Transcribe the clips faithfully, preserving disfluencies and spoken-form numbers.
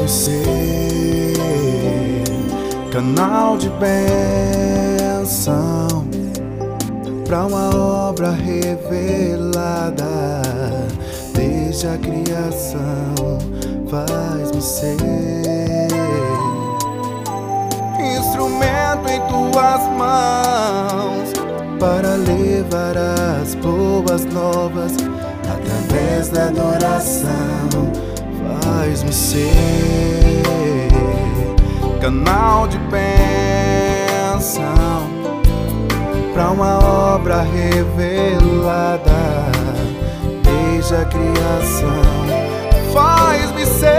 ser canal de bênção pra uma obra revelada desde a criação. Faz-me ser instrumento em tuas mãos para levar as boas novas através da adoração. Faz-me ser canal de bênção pra uma obra revelada desde a criação. Faz-me ser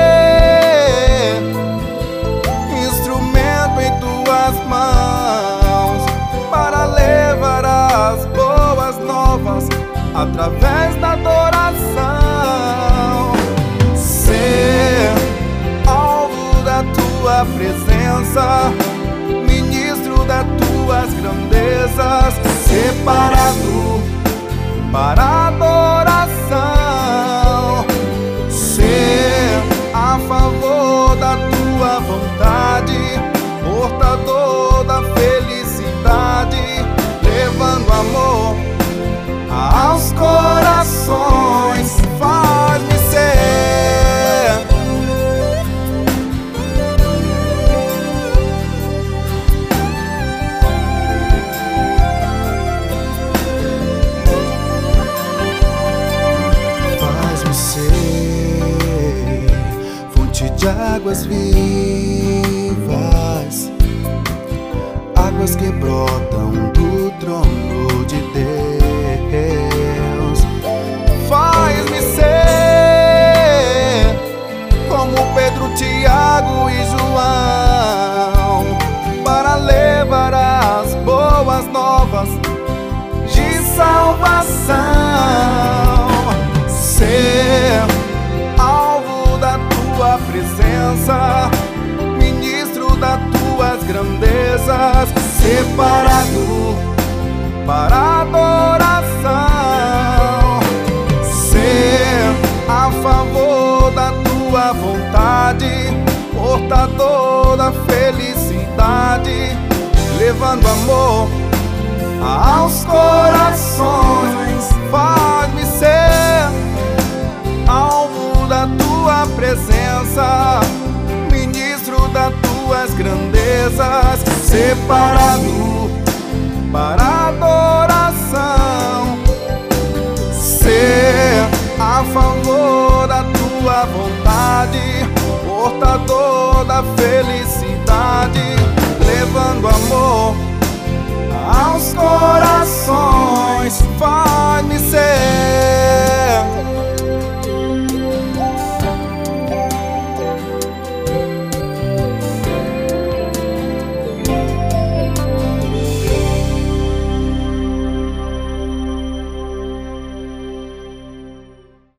instrumento em tuas mãos para levar as boas novas através da adoração. Ser alvo da tua presença, ministro das tuas grandezas, separado para adoração. Ser a favor da tua vontade, portador da felicidade, levando amor aos corações. Faz-me ser Faz-me ser fonte de águas vivas, águas que brotam do trono de Deus. Faz-me ser como Pedro, Tiago e João para levar as boas novas de salvação. Ser alvo da tua presença, ministro das tuas grandezas, separado para adoração. Ser a favor da tua vontade, portador da felicidade, levando amor aos corações. Faz-me ser alvo da tua presença, ministro das tuas grandezas, separado para adoração. Ser a favor da tua vontade, portador da felicidade, levando amor